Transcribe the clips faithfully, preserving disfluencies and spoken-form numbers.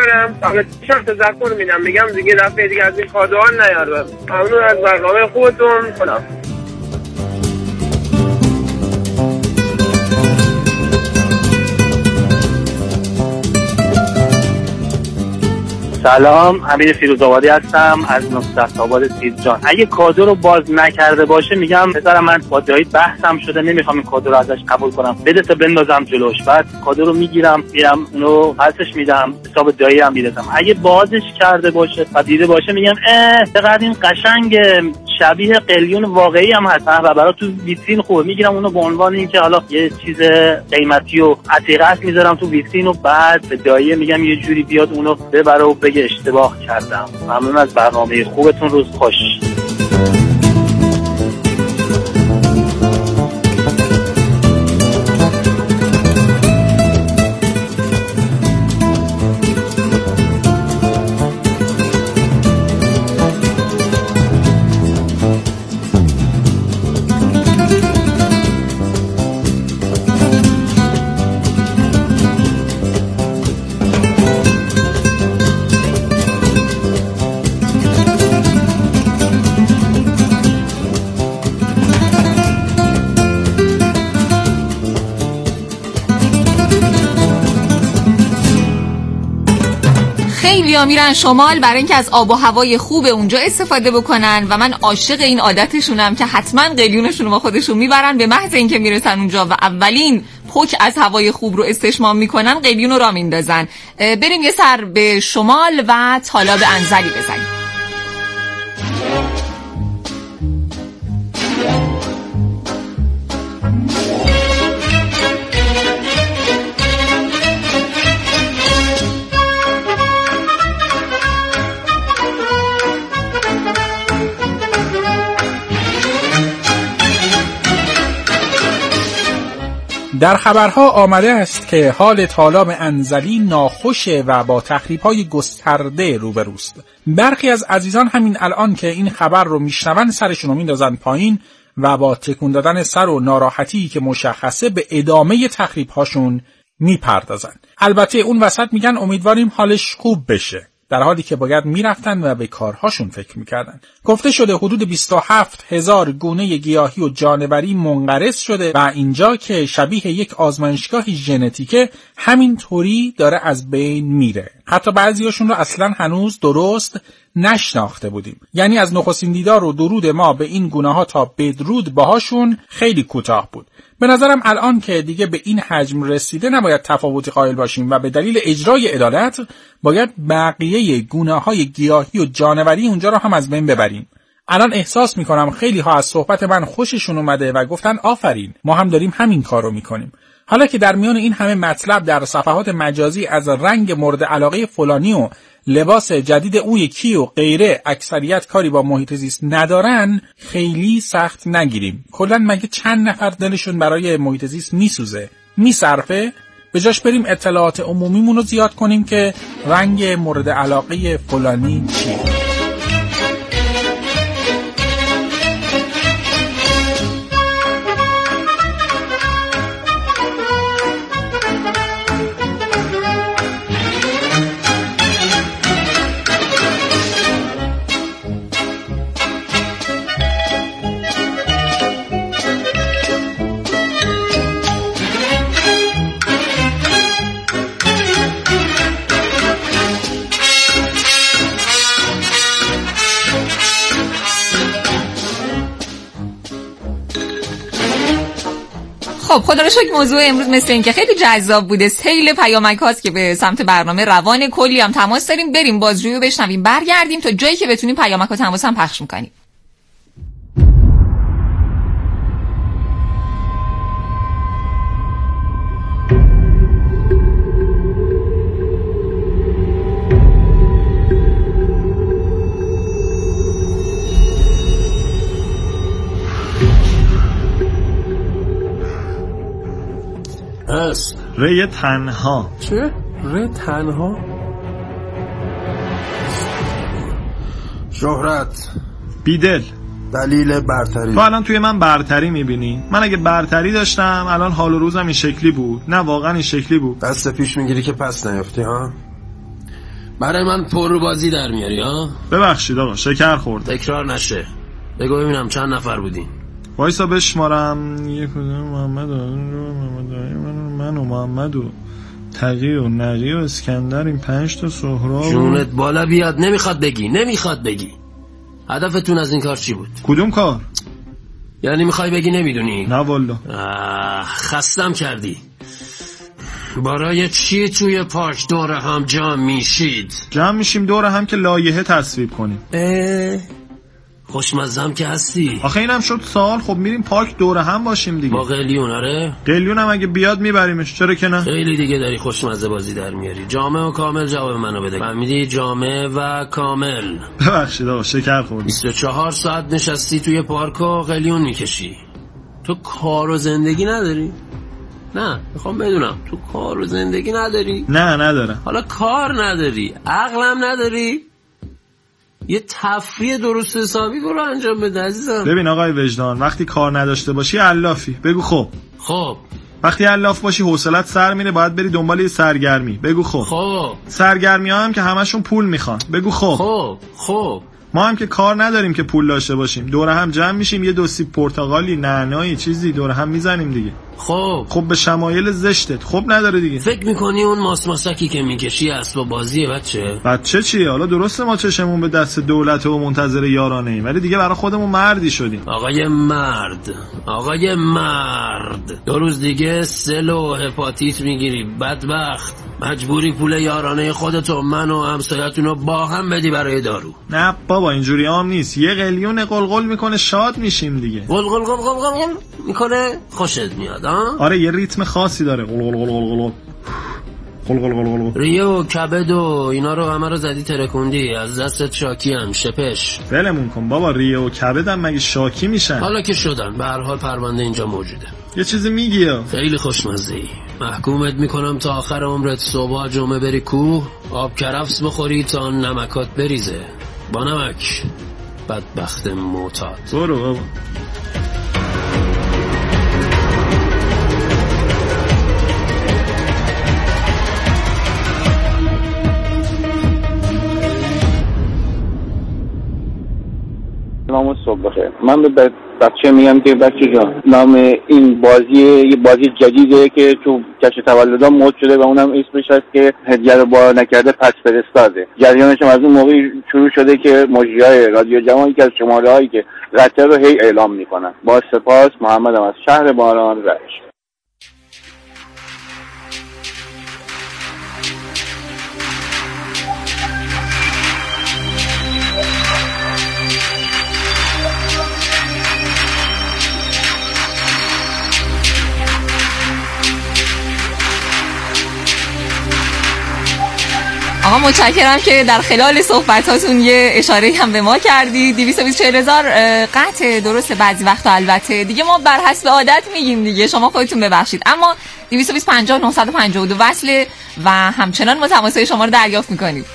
میارم فقط چند تا تذکر میدم، میگم دیگه دفعه دیگه از این کادوها نیار. ممنون از برنامه خودتون. خدا سلام، امیر فیروزآبادی هستم از نصرت آباد سیرجان. اگه کادو رو باز نکرده باشه میگم پسرم من با دایی بحثم شده، نمیخوام این کادو رو ازش قبول کنم، بده تا بندازم جلوش. بعد کادو رو میگیرم میرم اونو پسش میدم، حساب دایی هم میدم. اگه بازش کرده باشه و دیده باشه میگم اه چقدر این قشنگه، شبیه قلیون واقعی هم هست و برای تو ویترین خوبه. میگیرم اونو به عنوان اینکه حالا یه چیز قیمتی و عتیقه است میذارم تو ویترین و بعد به دایی میگم یه جوری بیاد اونو ببره و بگه اشتباه کردم. ممنون از برنامه خوبتون، روز خوش. خیلی‌ها میرن شمال برای اینکه از آب و هوای خوب اونجا استفاده بکنن و من عاشق این عادتشونم که حتما قلیونشون رو با خودشون میبرن. به محض اینکه میرسن اونجا و اولین پک از هوای خوب رو استشمام میکنن قلیون رو را میندازن. بریم یه سر به شمال و تالاب انزلی بزنیم. در خبرها آمده است که حال تالاب انزلی ناخوشه و با تخریب‌های گسترده روبروست. برخی از عزیزان همین الان که این خبر رو میشنون سرشون رو میندازن پایین و با تکون دادن سر و ناراحتی که مشخصه به ادامه تخریب‌هاشون میپردازن. البته اون وسط میگن امیدواریم حالش خوب بشه، در حالی که باید میرفتن و به کارهاشون فکر میکردن. گفته شده حدود بیست و هفت هزار گونه گیاهی و جانوری منقرض شده و اینجا که شبیه یک آزمایشگاه ژنتیکه همین طوری داره از بین میره. حتی بعضیاشون رو اصلا هنوز درست نشناخته بودیم. یعنی از نخستین دیدار و درود ما به این گونه ها تا بدرود باهاشون خیلی کوتاه بود. به نظرم الان که دیگه به این حجم رسیده نباید تفاوتی قائل باشیم و به دلیل اجرای عدالت باید بقیه گونه‌های گیاهی و جانوری اونجا رو هم از بین ببریم. الان احساس میکنم خیلی ها از صحبت من خوششون اومده و گفتن آفرین، ما هم داریم همین کارو میکنیم. حالا که در میان این همه مطلب در صفحات مجازی از رنگ مورد علاقه فلانی و لباس جدید او یکی و غیره اکثریت کاری با محیط زیست ندارن، خیلی سخت نگیریم. کلاً مگه چند نفر دلشون برای محیط زیست میسوزه؟ میصرفه؟ به جاش بریم اطلاعات عمومیمون رو زیاد کنیم که رنگ مورد علاقه فلانی چیه. خب خدا رو شکر موضوع امروز مثل این که خیلی جذاب بوده. سیل پیامک هاست که به سمت برنامه روان، کلی هم تماس داریم. بریم بازجویی رو بشنویم، برگردیم تا جایی که بتونیم پیامک ها تماس هم پخش میکنیم. هست ری تنها. چه؟ ری تنها؟ شهرت بیدل. دلیل برتری. تو الان توی من برتری میبینی؟ من اگه برتری داشتم الان حال و روزم این شکلی بود. نه واقعا این شکلی بود. دست پیش میگیری که پس نیفتی ها؟ برای من پر بازی در میاری ها؟ ببخشید آقا شکر خورد. تکرار نشه. بگو ببینم چند نفر بودین؟ وایسا بشمارم. یک محمد و من و محمد و تقی و نقی و اسکندر، این پنج تا سهراب. جونت بالا بیاد. نمیخواد بگی نمیخواد بگی هدفتون از این کار چی بود؟ کدوم کار؟ یعنی میخوای بگی نمیدونی؟ نه والا. خستم کردی. برای چی توی پارک دور هم جمع میشید؟ جمع میشیم دور هم که لایحه تصویب کنیم. اه خوشمزم که هستی. آخه اینم شد سوال. خب میریم پارک دور هم باشیم دیگه. با قلیون. آره قلیون هم اگه بیاد میبریمش، چرا که نه؟ خیلی دیگه داری خوشمزه بازی در میاری. جامع و کامل جواب منو بده. فهمیدی؟ جامع و کامل. ببخشید آقا شکر خوردی. بیست و چهار ساعت نشستی توی پارک و قلیون میکشی. تو کار و زندگی نداری؟ نه میخوام بدونم تو کار و زندگی نداری؟ نه ندارم. حالا کار نداری، عقلم نداری، یه تفریح درست حسابی برو انجام بده عزیزم. ببین آقای وجدان، وقتی کار نداشته باشی علافی. بگو خب. خب وقتی علاف باشی حوصلت سر میره، باید بری دنبال یه سرگرمی. بگو خب. خب سرگرمی ها هم که همشون پول میخوان. بگو خب. خب خب ما هم که کار نداریم که پول داشته باشیم، دور هم جمع میشیم، یه دو سیب پرتقالی نعنایی چیزی دور هم میزنیم دیگه. خب خب به شمایل زشتت خب نداره دیگه. فکر میکنی اون ماسماسکی که میکشی اسباب بازیه بچه؟ بچه چیه؟ حالا درسته ما چشمون به دست دولت و منتظر یارانه ایم، ولی دیگه برای خودمون مردی شدیم. آقای مرد، آقای مرد، دو روز دیگه سل و هپاتیت میگیری بدبخت، مجبوری پول یارانه خودتو من و همسایتونو با هم بدی برای دارو. نه بابا اینجوری هم نیست. یه قلیون قلقل میکنه شاد میشیم دیگه. قلقل قلقل قلقل میکنه خوشت میاد ها؟ آره یه ریتم خاصی داره. قلقل قلقل قلقل قلقل قلقل. ریه و کبد و اینا رو همه رو زدی ترکوندی، از دستت شاکی هم شپش. ولمون کن بابا، ریه و کبد هم مگه شاکی میشن؟ حالا که شدن به هر حال پرونده اینجا موجوده. یه چیزی میگی ها؟ خیلی خوشمزه ای. محکومت میکنم تا آخر عمرت صبح جمعه بری کوه، آب کرفس بخوری تا نمکات بریزه با نمک. بدبخت معتاد. برو بابا. نام صبح بخیر. من به بچه میگم که بچه جان، نام این بازی یه بازی جدیده که تو جشن تولدها مد شده و اونم اسمش هست که هدیه رو بار نکرده پس فرستاده. جریانش هم از اون موقع شروع شده که مجریای رادیو جوان که از شماره هایی که قطعه رو هی اعلام میکنن. با سپاس، محمدم از شهر باران رشت. آقا متشکرم که در خلال صحبتاتون یه اشاره هم به ما کردید. دویست و بیست و چهار هزار قطع درسته بعضی وقتا، البته دیگه ما بر حسب عادت میگیم دیگه، شما خودتون ببخشید. اما دویست و بیست پنجاه نهصد و پنجاه و دو وصله و همچنان ما تماسهای شما رو دریافت میکنیم.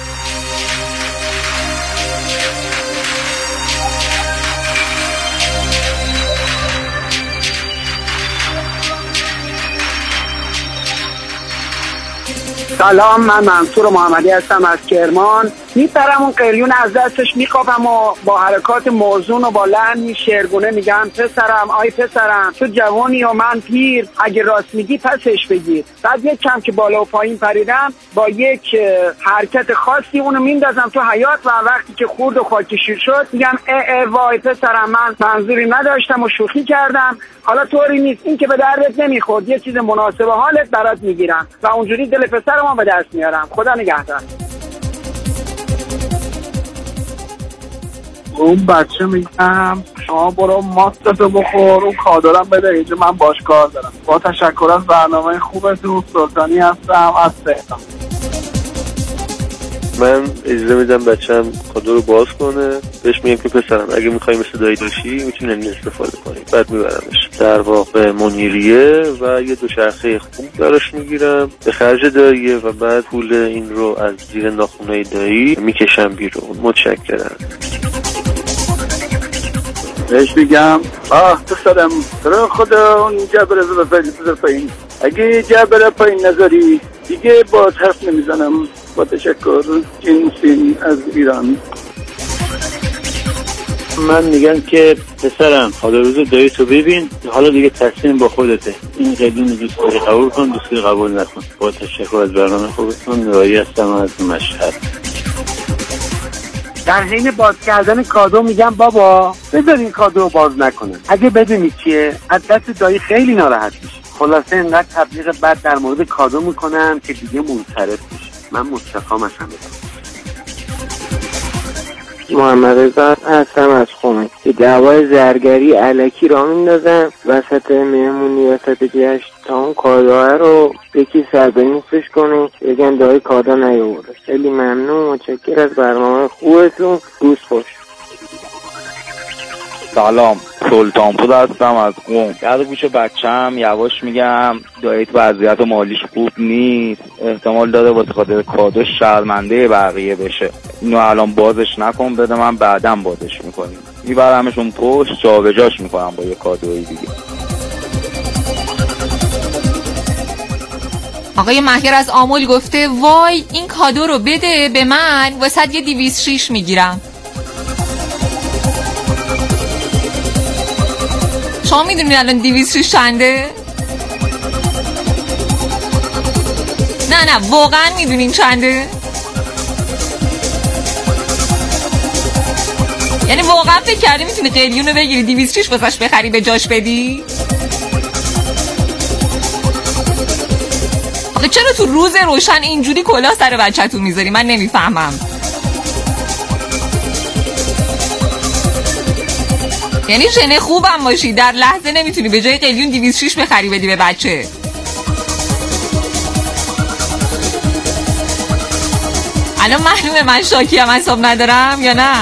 سلام، من منصور محمدی هستم از کرمان. میپرم اون قلیون از دستش میخوابم و با حرکات موزون و با لحن شعرگونه میگم پسرم آی پسرم تو جوانی و من پیر، اگه راست میگی پسش بگیر. بعد یک کم که بالا و پایین پریدم با یک حرکت خاصی اونو میندازم تو حیاط و وقتی که خورد و خاکشیر شد میگم اه اه وای پسرم من منظوری نداشتم و شوخی کردم، حالا طوری نیست، این که به دردت نمیخورد، یه چیز مناسب حالت برات میگیرم و اونجوری دل پسرمو به دست میارم. خدا نگهدار. اون بچه میگم شما برو ماستتو بخور، اون کادرم بده اینجا من باش کار دارم. با تشکر از برنامه خوبتون. سلطانی هستم از تهران. من اجازه میدم بچه‌م کادو رو باز کنه، بهش میگم که پسرم اگه میخوای مثل دایی باشی میتونی این استفاده کنی. بعد میبرمش در واقع منیریه و یه دوچرخه خوب براش میگیرم به خرج داییه و بعد پول این رو از زیر ناخونای دایی میکشم بیرون. متشکرم. بهش میگم آه پسرم رو خدا اون جبر رو بذار پایین، اگه جبر پایین نذاری دیگه با حرف نمیزنم، با تشکر. جنسین از ایران. من میگم که پسرم حالا روز دایی تو ببین، حالا دیگه تصمیم با خودته. این قلیون دوست داری قبول کن، دوست داری قبول نکن. با تشکر از برنامه خوبتون. نورایی هستم از مشهد. در حین باز کردن کادو میگم بابا بذار این کادو رو باز نکنن. اگه بدونی چیه از دست دایی خیلی ناراحت میشه. خلاصه اینقدر تبلیغ بد در مورد کادو میکنم که دیگه منصرف میشه. من مستقام از همه محمد رضا هستم از خونه. که دعوای زرگری الکی را میندازم وسط مهمونی وسط جشن تا اون کادوها رو یکی سر به نیستش کنه بگن دایی کادو نیاورده. خیلی ممنون، متشکر از برنامه خوبتون. روز خوش. سلام، سلطان پور هستم از قم. یاد گوش بچم یواش میگم دایت وضعیت مالیش خوب نیست، احتمال داره واسه خاطر کادو شرمنده بقیه بشه. اینو الان بازش نکن، بده من بعداً بازش میکنیم. میبرمشون پشت جابجاش میکنم با یه کادوی دیگه. آقای مهیر از آمل گفته وای این کادو رو بده به من واسه یه دیویس شیش میگیرم. شما میدونید الان دیویس شیش چنده؟ نه نه واقعا میدونین چنده؟ یعنی واقعا فکر کردی میتونی قلیون رو بگیری دیویس شیش واسش بخری به جاش بدی؟ آخه چرا تو روز روشن اینجوری کلاه سر بچه‌تون میذاری؟ من نمیفهمم. یعنی ژن خوبم باشی در لحظه نمیتونی به جای قلیون دیویس شیش بخری بدی به بچه. الان معلومه من شاکی هم حساب ندارم یا نه؟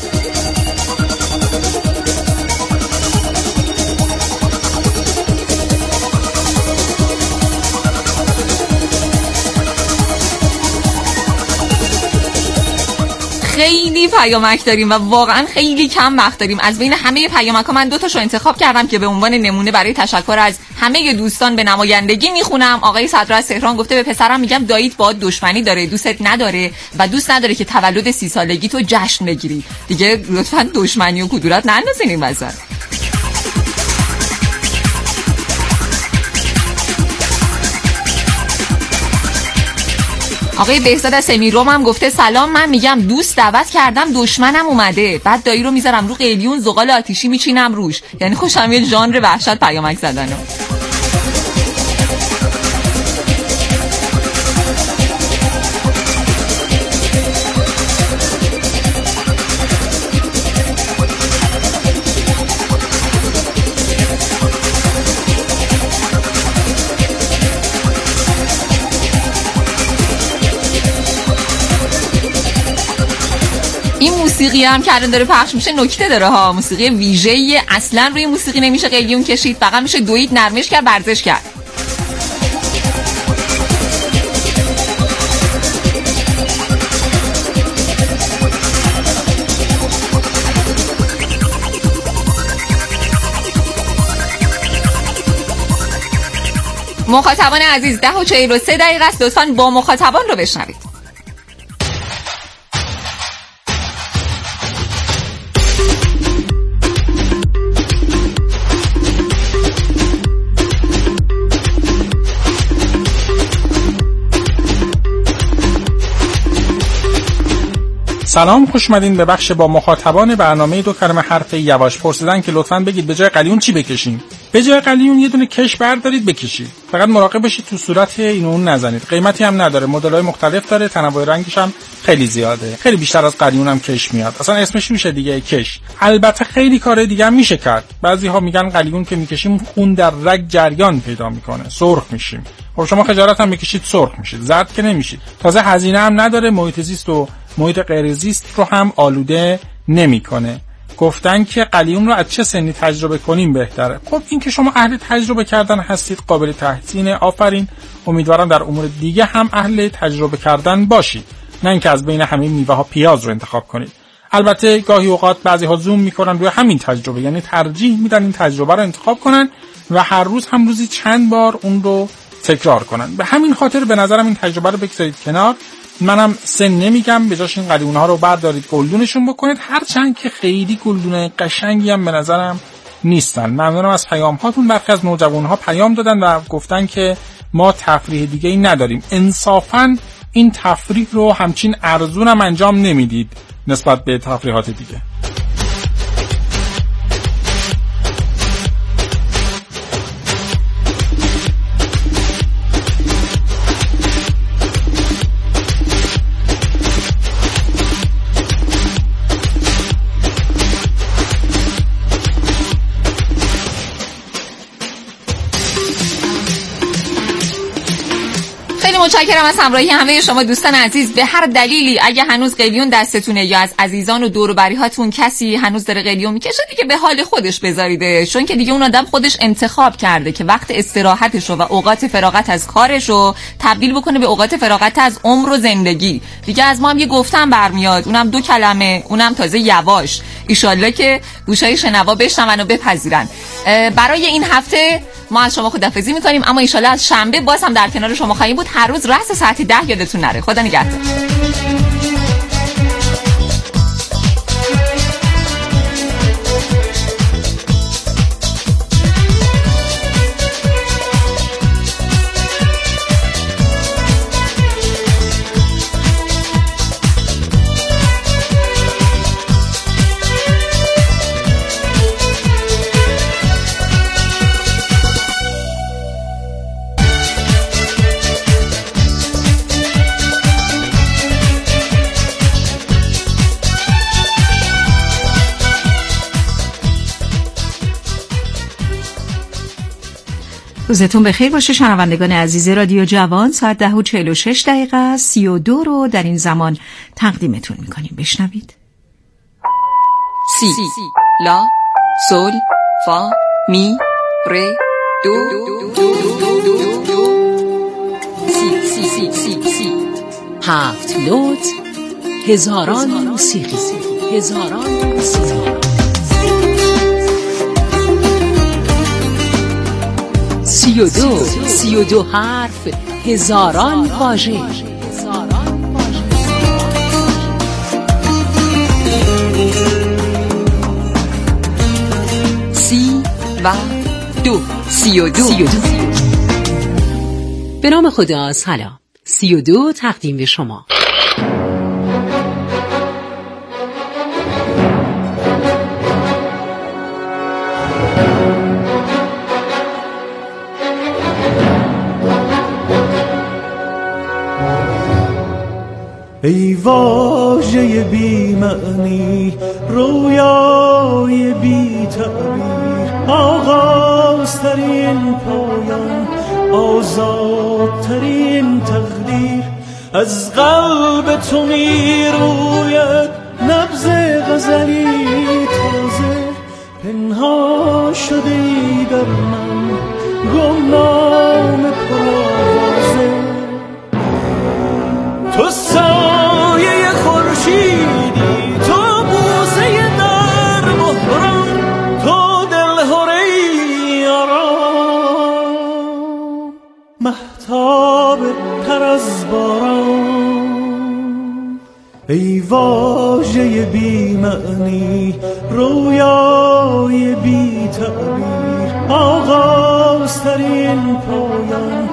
خیلی پیامک داریم و واقعا خیلی کم وقت داریم. از بین همه پیامک ها من دو تاشو انتخاب کردم که به عنوان نمونه برای تشکر از همه دوستان به نمایندگی میخونم. آقای صدر از تهران گفته به پسرم میگم داییت باهات دشمنی داره، دوستت نداره و دوست نداره که تولد سی سالگی تو جشن بگیری. دیگه لطفاً دشمنی و کدورت نندازین این وسط. آقای بهزاد از سمیروم هم گفته سلام، من میگم دوست دعوت کردم دشمنم اومده، بعد دایی رو میذارم رو قلیون زغال آتیشی میچینم روش. یعنی خوشم یه ژانر وحشت پیامک زدنه. موسیقی هم که الان داره پخش میشه نکته داره ها. موسیقی ویژه‌ای، اصلا روی موسیقی نمیشه قلیون کشید، فقط میشه دوید، نرمش کرد، ورزش کرد. مخاطبان عزیز ده و چهل و سه دقیقه است، لطفاً با مخاطبان رو بشنوید. سلام، خوش اومدین به بخش با مخاطبان برنامه دو کلمه حرف یواش. پرسیدن که لطفاً بگید به جای قلیون چی بکشیم. به جای قلیون یه دونه کش بردارید بکشید. فقط مراقب باشید تو صورت این اون نزنید. قیمتی هم نداره، مدل‌های مختلف داره، تنوع رنگش هم خیلی زیاده. خیلی بیشتر از قلیون هم کش میاد. اصلا اسمش میشه دیگه کش. البته خیلی کار دیگه هم میشه کرد. بعضی‌ها میگن قلیون که میکشیم خون در رگ جریان پیدا میکنه، سرخ میشیم. خب شما خجالت هم میکشید سرخ میشید، زرد که نمیشید. تازه هزینه هم نداره، محیط زیست و محیط غیر زیست رو هم آلوده نمیکنه. گفتن که قلیون رو از چه سنی تجربه کنیم بهتره. خب این که شما اهل تجربه کردن هستید قابل تحسینه، آفرین. امیدوارم در امور دیگه هم اهل تجربه کردن باشید، نه اینکه از بین همه میوه ها پیاز رو انتخاب کنید. البته گاهی اوقات بعضی ها زوم میکنن روی همین تجربه، یعنی ترجیح میدن این تجربه رو انتخاب کنن و هر روز هم روزی چند بار اون رو تکرار کنن. به همین خاطر به نظرم این تجربه رو بگذارید کنار منم سن نمیگم، به جاش این قلیونه ها رو بردارید گلدونشون بکنید، هرچند که خیلی گلدون قشنگی هم به نظرم نیستن. ممنونم از پیام هاتون. برخی از نوجوان ها پیام دادن و گفتن که ما تفریح دیگه ای نداریم. انصافاً این تفریح رو همچین ارزون هم انجام نمیدید نسبت به تفریحات دیگه. متشکرم از همراهی همه شما دوستان عزیز. به هر دلیلی اگه هنوز قلیون دستتونه یا از عزیزان و دور و بری‌هاتون کسی هنوز داره قلیون میکشه، دیگه به حال خودش بذاریده، چون که دیگه اون آدم خودش انتخاب کرده که وقت استراحتش رو و اوقات فراغت از کارش رو تبدیل بکنه به اوقات فراغت از عمر و زندگی. دیگه از ما هم یه گفتن برمیاد، اونم دو کلمه، اونم تازه یواش. ایشالله که گوشای شنوا بشنون و بپذیرن. برای این هفته ما از شما خداحافظی میکنیم، اما ایشالله از شنبه باز هم در کنار شما خواهیم بود. هر روز رأس ساعت ده یادتون نره. خدا نگهدار. روزتون بخیر باشه شنوندگان عزیز رادیو جوان. ساعت ده و چهل و شش دقیقه سی و دو رو در این زمان تقدیمتون میکنیم. بشنوید. سی لا سول فا می ره دو سی سی سی سی سی هفت نوت، هزاران موسیقی، هزاران موسیقی، سی و دو سی و دو حرف، هزاران واژه. سی و دو سی و دو. سی و دو. به نام خدا. سلام. سی و دو تقدیم به شما. ای واژه بی معنی، رویای بی تعبیر، آغازترین پایان، آزادترین تقدیر، از قلب تو می روید نبض غزلی تازه، پنهان شده ای در من گمنام پرآوازه. تو سایه خورشیدی، تو بوسه در محرم، تو دلهره آرام، مهتاب تر از باران. ای واژه بی معنی، رویای بی تعبیر، آغازترین پایان،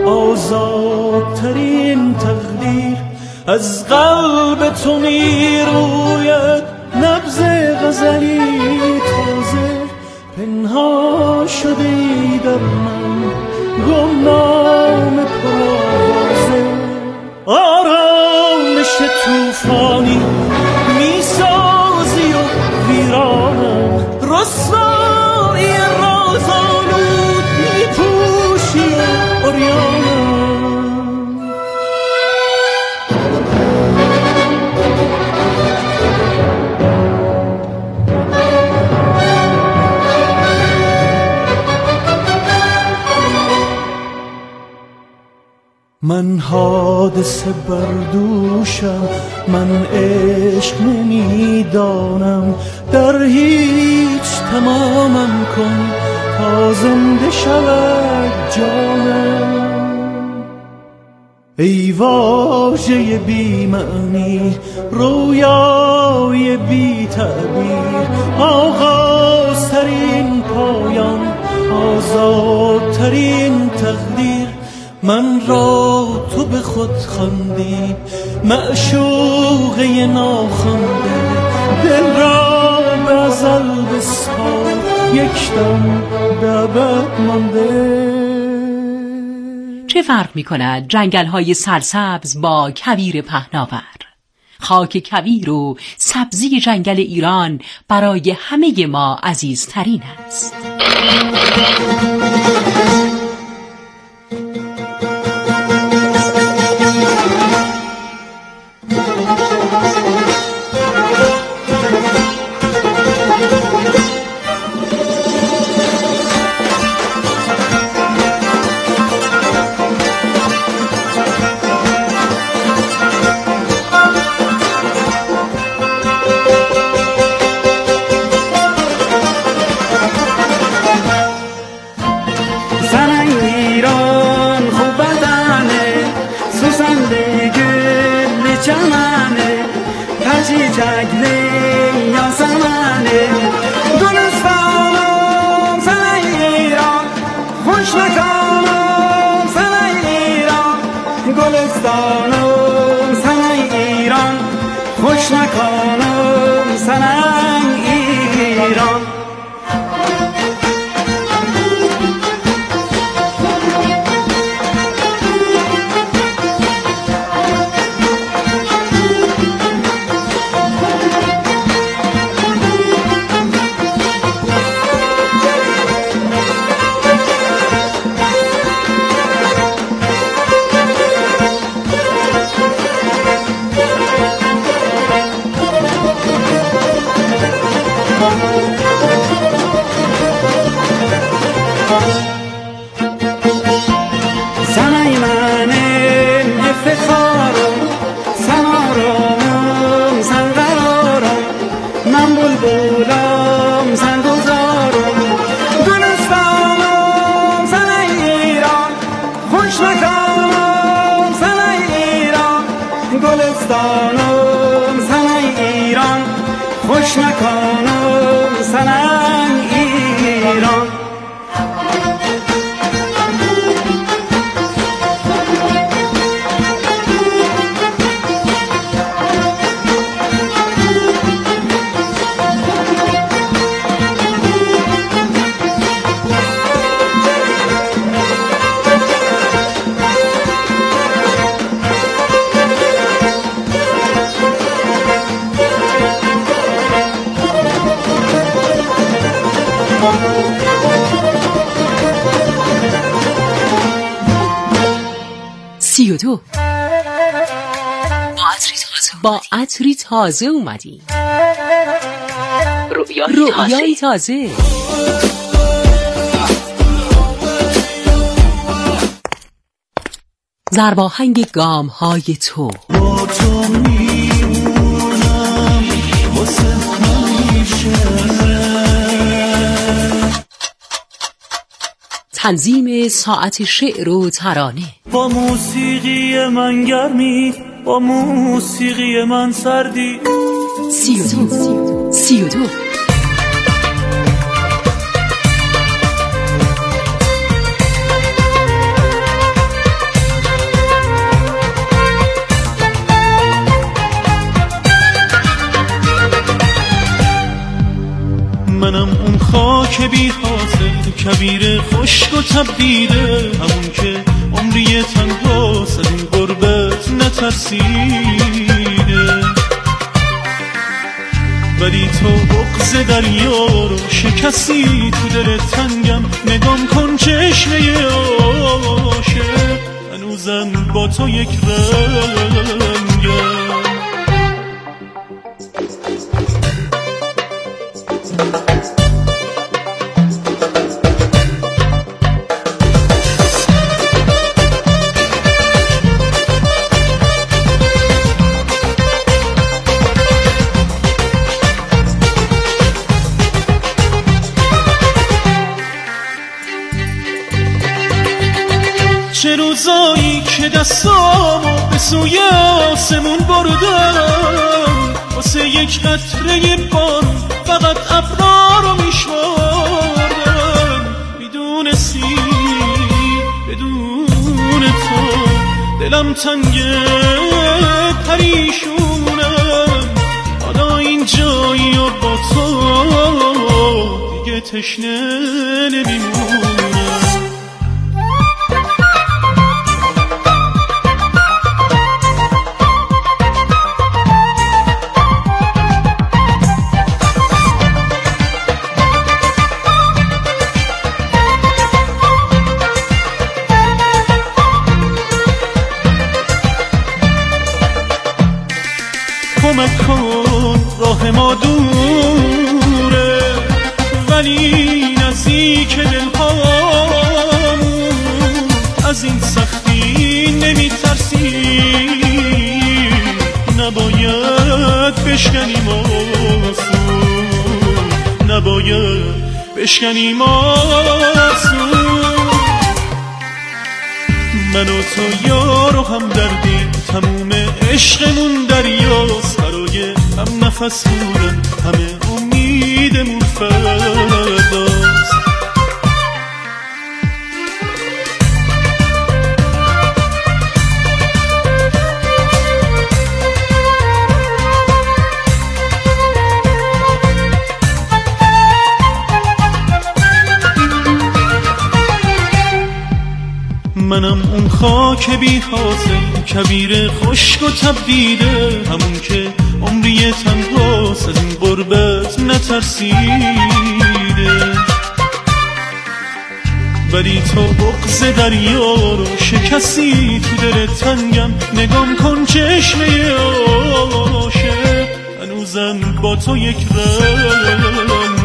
آزادترین تقدیر، از قلب تو می روید نبض غزلی تازه، پنهان شده ای در من گمنام پرآوازه. آرامش توفانی می سازی و ویرانم، رسوایی رازآلود می پوشی و عریانم. من حادثه بردوشم، من عشق نمیدانم، در هیچ تمامم کن تا زنده شود جانم. ای واژه بی معنی، رویای بی تعبیر، آغازترین پایان، آزادترین تقدیر. من را تو به خود خواندی، معشوقه ناخوانده، دل را به ازل بسپار، یک دم به ابد مانده. چه فرق می کند جنگل های سرسبز با کویر پهناور؟ خاک کویر و سبزی جنگل ایران برای همه ما عزیزترین است. سی و دو با عطری تازه اومدی، رویایی تازه. ضرباهنگ گام های تو، با تو میمونم واسه همیشه. تنظیم ساعت شعر و ترانه، با موسیقی من گرمی، با موسیقی من سردی. سی و دو سی و دو منم اون خاک بی حاصل، کبیر خشک و تبدیده، همون که عمری تنها سر این غربت نترسیده. ولی تو بغض دریا رو شکستی تو دل تنگم، نگام کن چشمه عاشق هنوزم با تو یک رنگم. چه روزایی که دستامو به سوی آسمون بردم واسه یک قطره بارون فقط ابرا رو میشمردم میدونستی بدون تو دلم تنگه پریشونم حالا این جایی و با تو دیگه تشنه نمیمونم کمک کن راه ما دوره ولی نزدیک دلهامون از این سختی نمیترسی نباید بشکنیم آسون نباید بشکنیم آسون من و تو یار و هم دردیم تموم عشقمون دریاست برای هم نفس بودن همه امیدمون فرداست منم اون خاک بی حاصل کبیر خشک و تبدیده همون که عمری تنهاست از این غربت نترسیده ولی تو بغض دریا رو شکستی تو دل تنگم نگام کن چشمه عاشق هنوزم با تو یک رنگم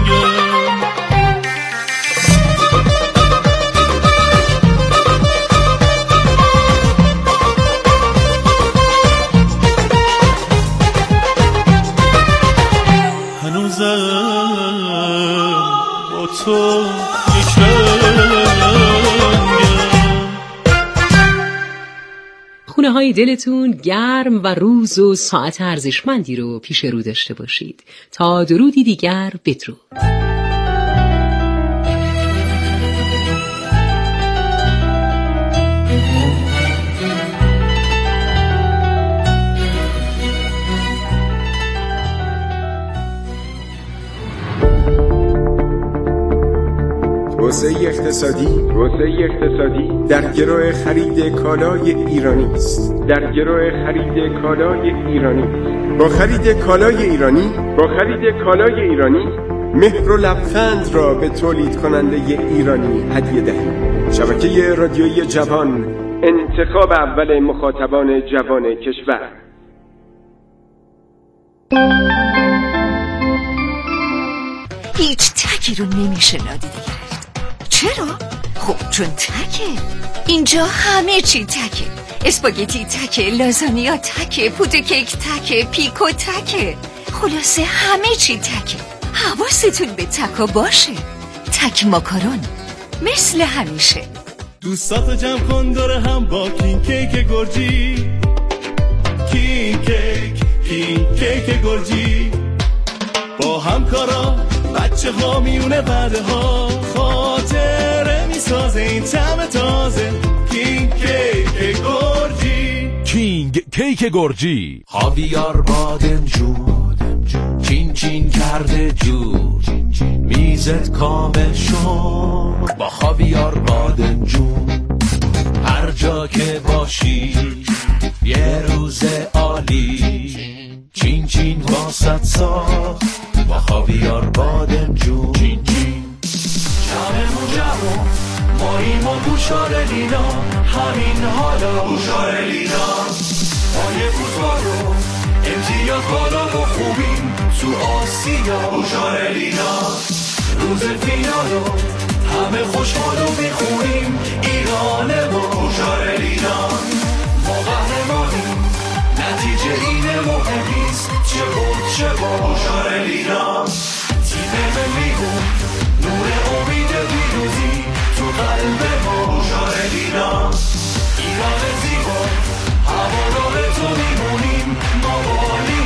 با تو یک خونه های دلتون گرم و روز و ساعت ارزشمندی رو پیش رو داشته باشید. تا درودی دیگر بدرود. توسعه اقتصادی توسعه اقتصادی در گرو خرید کالای ایرانی است. در گرو خرید کالای ایرانی با خرید کالای ایرانی با خرید کالای ایرانی مهر و لبخند را به تولید کننده ایرانی هدیه دهید. شبکه رادیویی جوان، انتخاب اول مخاطبان جوان کشور. هیچ تکی رو نمیشه نادیده گرفت. چرا؟ خب چون تکه. اینجا همه چی تکه. اسپاگتی تکه، لازانیا تکه، پودر کیک تکه، پیکو تکه. خلاصه همه چی تکه. حواستون به تکا باشه. تک ماکارون مثل همیشه. دوستاتو جمع کن داره هم با کین کیک گرجی. کین کیک کین کیک گرجی با همکارا بچه ها میونه بعده ها خاطره میسازه این طعم تازه. کینگ کیک گرجی کینگ کیک گرجی خاویار بادمجون چین چین کرده جور میزت کامل شد با خاویار بادمجون. هر جا که باشی یه روز عالی چین چین واسط ساخت با خاویار بادمجون. چین چین جمعمون جمعون ماییم و بوشار لینا همین حالا بوشار لینا مایه فوتبال رو امتیاز بالا و خوبیم تو آسیا بوشار لینا. روز فینال رو همه خوشحال و میخونیم ایران ما بوشار لینا. ما قهرمانیم نتیجه اینه مهم نیست چه بود چه با بوشار لینا. تیم ملیمون